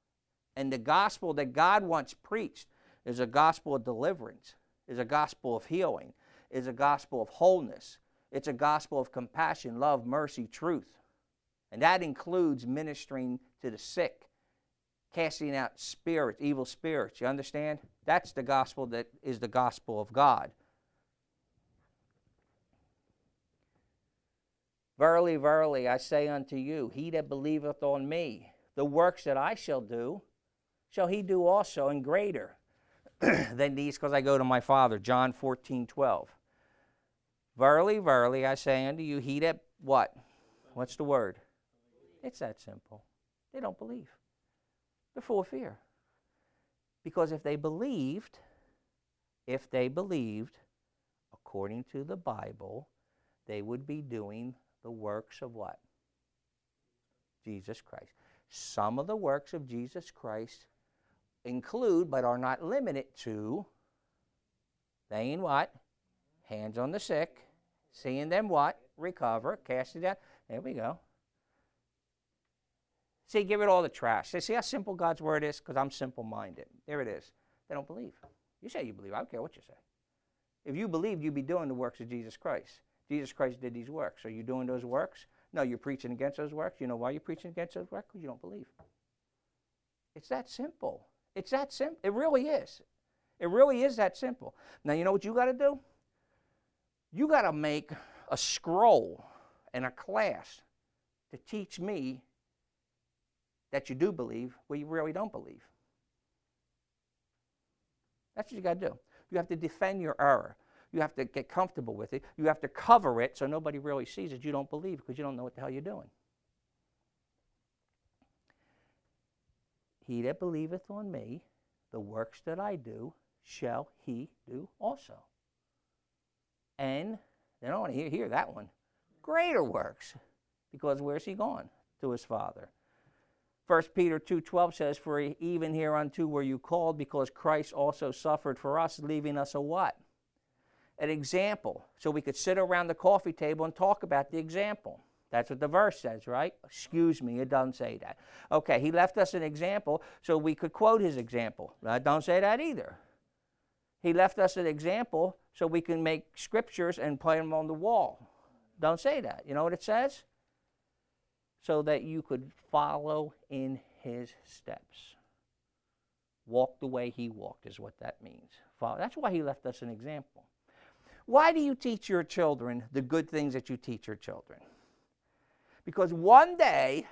And the gospel that God wants preached is a gospel of deliverance, is a gospel of healing, is a gospel of wholeness. It's a gospel of compassion, love, mercy, truth. And that includes ministering to the sick, casting out spirits, evil spirits. You understand? That's the gospel that is the gospel of God. Verily, verily, I say unto you, he that believeth on me, the works that I shall do, shall he do also, and greater than these, because I go to my Father. John fourteen twelve. Verily, verily, I say unto you, he that, what? What's the word? It's that simple. They don't believe. They're full of fear. Because if they believed, if they believed, according to the Bible, they would be doing the works of what? Jesus Christ. Some of the works of Jesus Christ include, but are not limited to, laying what? Hands on the sick, seeing them what? Recover, casting down. There we go. See, give it all the trash. See how simple God's word is? Because I'm simple-minded. There it is. They don't believe. You say you believe. I don't care what you say. If you believed, you'd be doing the works of Jesus Christ. Jesus Christ did these works. Are you doing those works? No, you're preaching against those works. You know why you're preaching against those works? Because you don't believe. It's that simple. It's that simple. It really is. It really is that simple. Now, you know what you got to do? You got to make a scroll and a class to teach me that you do believe where you really don't believe. That's what you got to do. You have to defend your error. You have to get comfortable with it. You have to cover it so nobody really sees that you don't believe because you don't know what the hell you're doing. He that believeth on me, the works that I do, shall he do also. And they don't want to hear, hear that one. Greater works. Because where's he gone? To his Father. First Peter two twelve says, for even hereunto were you called, because Christ also suffered for us, leaving us a what? An example. So we could sit around the coffee table and talk about the example. That's what the verse says, right? Excuse me, it doesn't say that. Okay, he left us an example so we could quote his example. I don't say that either. He left us an example so we can make scriptures and play them on the wall. Don't say that. You know what it says? So that you could follow in his steps. Walk the way he walked is what that means. Follow. That's why he left us an example. Why do you teach your children the good things that you teach your children? Because one day,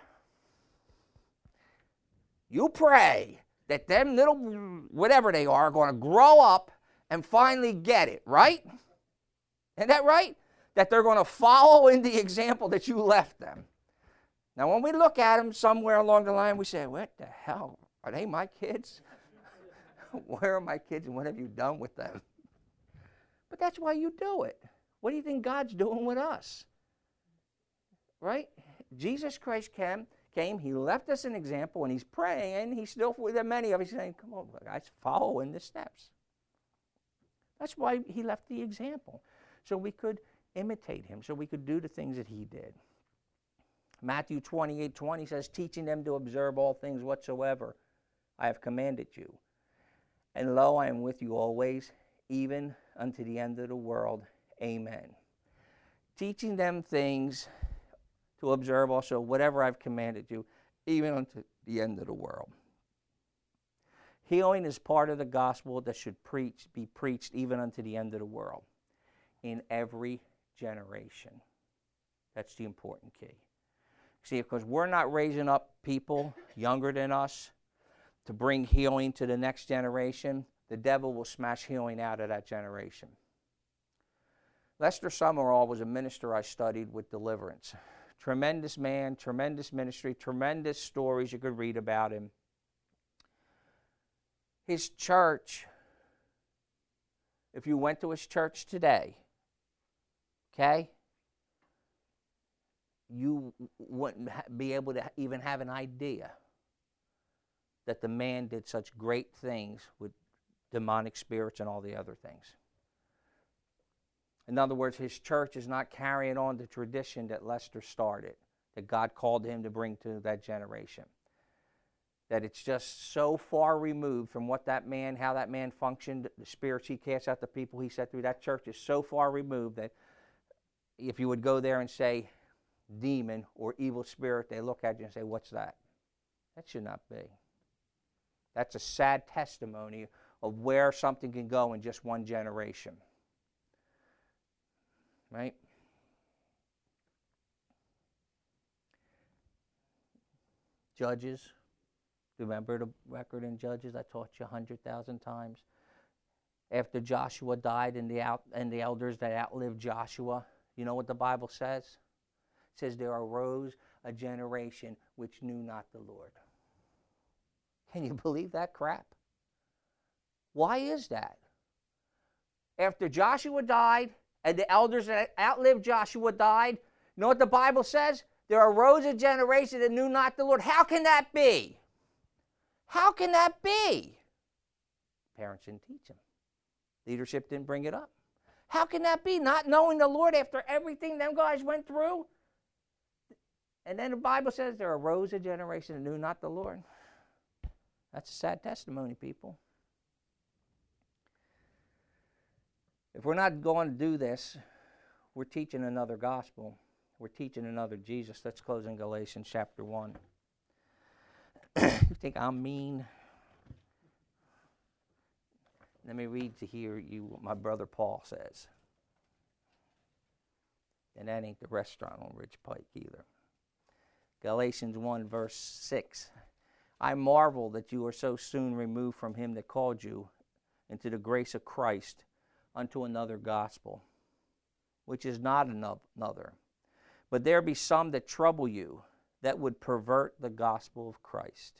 you pray that them little, whatever they are, are going to grow up and finally get it, right? Isn't that right? That they're going to follow in the example that you left them. Now, when we look at them somewhere along the line, we say, what the hell? Are they my kids? Where are my kids and what have you done with them? But that's why you do it. What do you think God's doing with us? Right? Jesus Christ came, came, he left us an example, and he's praying, and he's still, with many of us, he's saying, come on, guys, follow in the steps. That's why he left the example, so we could imitate him, so we could do the things that he did. Matthew twenty-eight twenty says, teaching them to observe all things whatsoever I have commanded you. And lo, I am with you always, even unto the end of the world. Amen. Teaching them things to observe also whatever I've commanded you, even unto the end of the world. Healing is part of the gospel that should preach, be preached even unto the end of the world, in every generation. That's the important key. See, because we're not raising up people younger than us to bring healing to the next generation, the devil will smash healing out of that generation. Lester Summerall was a minister I studied with deliverance. Tremendous man, tremendous ministry, tremendous stories you could read about him. His church, if you went to his church today, okay, you wouldn't be able to even have an idea that the man did such great things with demonic spirits and all the other things. In other words, his church is not carrying on the tradition that Lester started, that God called him to bring to that generation. that it's just so far removed from what that man, how that man functioned, the spirits he cast out, the people he set through. That church is so far removed that if you would go there and say demon or evil spirit, they look at you and say, what's that? That should not be. That's a sad testimony of where something can go in just one generation. Right? Judges. Remember the record in Judges? I taught you a hundred thousand times. After Joshua died and the, out, and the elders that outlived Joshua, you know what the Bible says? It says there arose a generation which knew not the Lord. Can you believe that crap? Why is that? After Joshua died and the elders that outlived Joshua died, you know what the Bible says? There arose a generation that knew not the Lord. How can that be? How can that be? Parents didn't teach them. Leadership didn't bring it up. How can that be? Not knowing the Lord after everything them guys went through? And then the Bible says there arose a generation that knew not the Lord. That's a sad testimony, people. If we're not going to do this, we're teaching another gospel. We're teaching another Jesus. Let's close in Galatians chapter one. You think I'm mean? Let me read to hear you what my brother Paul says. And that ain't the restaurant on Ridge Pike either. Galatians one, verse six. I marvel that you are so soon removed from him that called you into the grace of Christ unto another gospel, which is not another. But there be some that trouble you, that would pervert the gospel of Christ.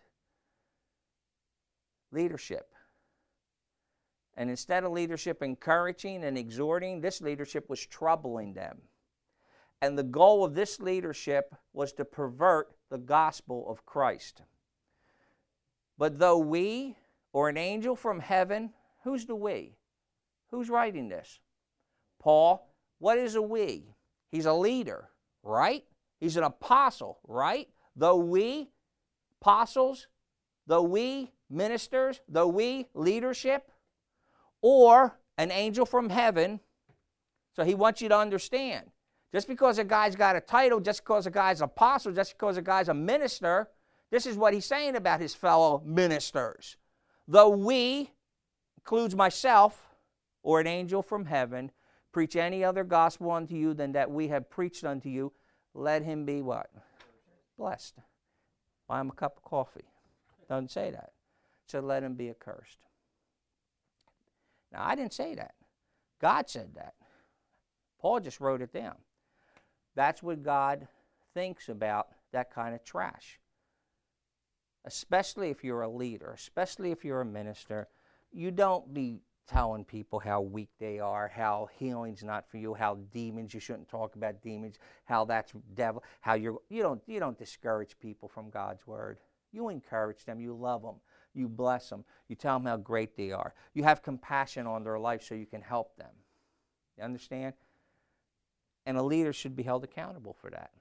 Leadership. And instead of leadership encouraging and exhorting, this leadership was troubling them. And the goal of this leadership was to pervert the gospel of Christ. But though we, or an angel from heaven, who's the we? Who's writing this? Paul. What is a we? He's a leader, right? He's an apostle, right? Though we, apostles, though we, ministers, though we, leadership, or an angel from heaven. So he wants you to understand. Just because a guy's got a title, just because a guy's an apostle, just because a guy's a minister, this is what he's saying about his fellow ministers. Though we, includes myself, or an angel from heaven, preach any other gospel unto you than that we have preached unto you, let him be what? Blessed. Buy him a cup of coffee. Doesn't say that. So let him be accursed. Now, I didn't say that. God said that. Paul just wrote it down. That's what God thinks about that kind of trash. Especially if you're a leader, especially if you're a minister, you don't be telling people how weak they are, how healing's not for you, how demons, you shouldn't talk about demons, how that's devil, how you're, you don't, you don't discourage people from God's word. You encourage them, you love them, you bless them, you tell them how great they are. You have compassion on their life so you can help them. You understand? And a leader should be held accountable for that.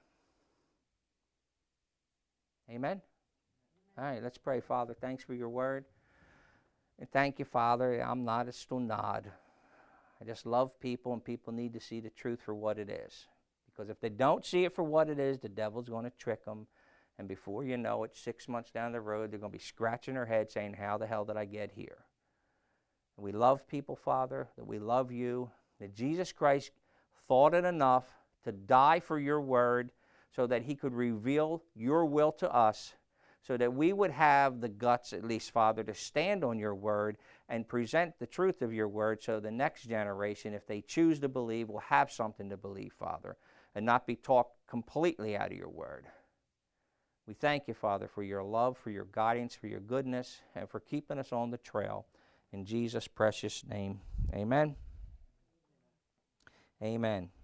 Amen? All right, let's pray. Father, thanks for your word. And thank you, Father. I'm not a stunad. I just love people, and people need to see the truth for what it is. Because if they don't see it for what it is, the devil's going to trick them. And before you know it, six months down the road, they're going to be scratching their head saying, how the hell did I get here? And we love people, Father, that we love you, that Jesus Christ thought it enough to die for your word so that he could reveal your will to us, so that we would have the guts, at least, Father, to stand on your word and present the truth of your word so the next generation, if they choose to believe, will have something to believe, Father, and not be talked completely out of your word. We thank you, Father, for your love, for your guidance, for your goodness, and for keeping us on the trail. In Jesus' precious name, amen. Amen.